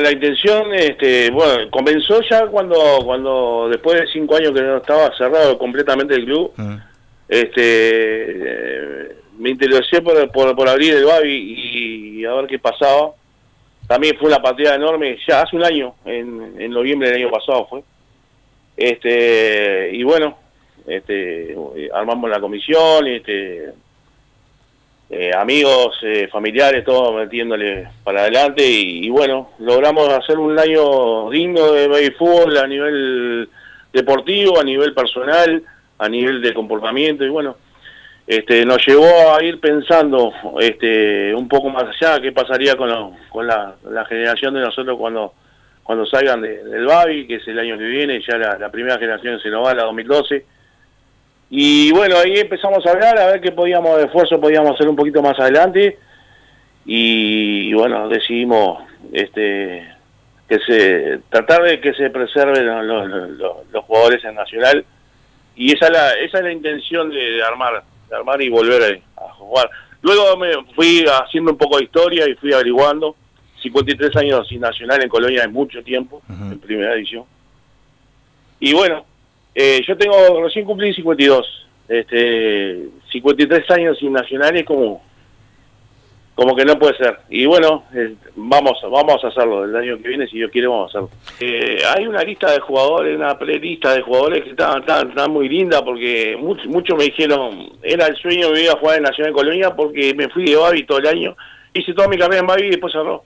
la intención, bueno, comenzó ya cuando después de 5 años que no estaba cerrado completamente el club, me interesé por abrir el Babi y a ver qué pasaba. También fue una partida enorme, ya hace un año, en noviembre del año pasado fue. Y bueno, armamos la comisión, amigos, familiares, todos metiéndole para adelante y bueno, logramos hacer un año digno de baby fútbol a nivel deportivo, a nivel personal, a nivel de comportamiento y bueno, nos llevó a ir pensando un poco más allá, qué pasaría con la generación de nosotros cuando salgan del Babi, que es el año que viene, ya la primera generación se nos va, la 2012. Y bueno, ahí empezamos a hablar, a ver qué de esfuerzo podíamos hacer un poquito más adelante. Y bueno, decidimos tratar de que se preserven los jugadores en Nacional. Y esa es la intención de armar y volver a jugar. Luego me fui haciendo un poco de historia y fui averiguando. 53 años sin Nacional en Colonia es mucho tiempo, en primera división. Y bueno, yo recién cumplí 52. 53 años sin Nacional es como que no puede ser. Y bueno, vamos a hacerlo el año que viene, si Dios quiere vamos a hacerlo. Hay una lista de jugadores, una prelista de jugadores que está muy linda, porque muchos me dijeron, era el sueño de ir a jugar en Nacional Colonia, porque me fui de Babi todo el año, hice toda mi carrera en Babi y después cerró.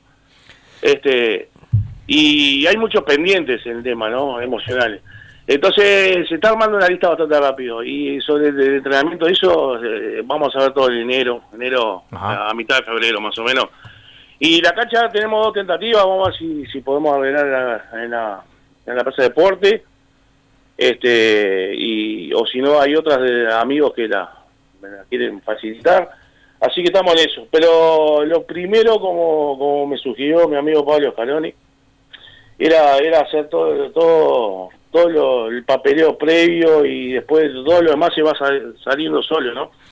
Y hay muchos pendientes en el tema, ¿no? Emocionales. Entonces se está armando una lista bastante rápido y sobre el entrenamiento de eso vamos a ver todo el enero a mitad de febrero más o menos. Y la cancha tenemos 2 tentativas, vamos a ver si podemos arreglar en la Plaza de Deporte, o si no hay otras de amigos que me la quieren facilitar, así que estamos en eso. Pero lo primero, como me sugirió mi amigo Pablo Scaloni, era hacer todo el papeleo previo y después todo lo demás se va saliendo solo, ¿no?